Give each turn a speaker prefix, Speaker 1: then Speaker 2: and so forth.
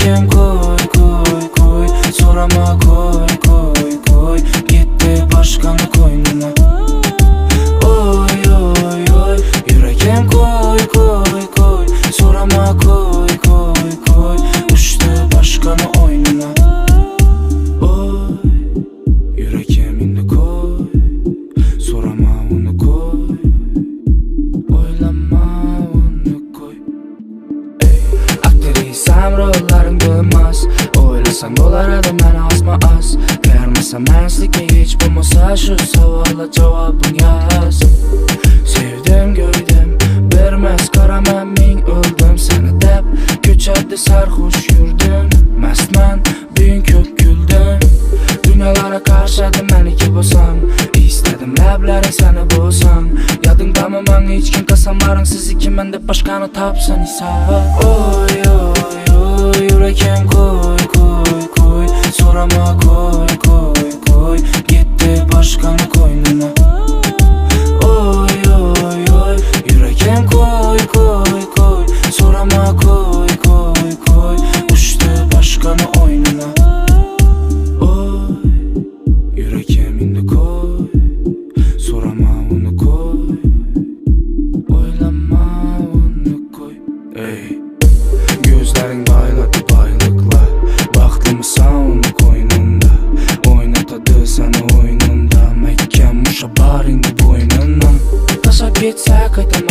Speaker 1: Yurakim koy, so'rama koy, gitti boshqani qo'ynina. Oy, yurakim koy, so'rama koy, ushdi boshqani o'ynina. Oy, yurakim endi koy, so'rama uni koy, o'ylama uni koy. Aktrisam rollaring bo'lmas, o'ylasang bo'lar edi meni osma-os. Bermasam manslikka hech bo'lmasa shu savolga javobing yoz. Sevdim, go'ydim, bermas qaraman ming o'ldim seni deb. Ko'chada sarxush yurdim, mastman, bugun ko'p kuldim. Dunyolarga qarshadi meniki bo'lsam, istadim lablaring seni bo'lsam. Yodingdami menga hech kim qasamlaring siz ikkiman deb boshqani topsan hisob. Oy, yurakim koy, so'rama koy, gitti boshqani qo'ynina. Oy, yurakim koy, so'rama koy, ushdi boshqani o'ynina. Oy, yurakim endi koy, so'rama uni koy, o'ylama uni koy. Gözlerin bayladı baylıklar, baxtlımsan uni qo'yningda. O'ynatadi seni o'yinida, mahkam usha baringni bo'yningdan. Tashlab ketsa qayta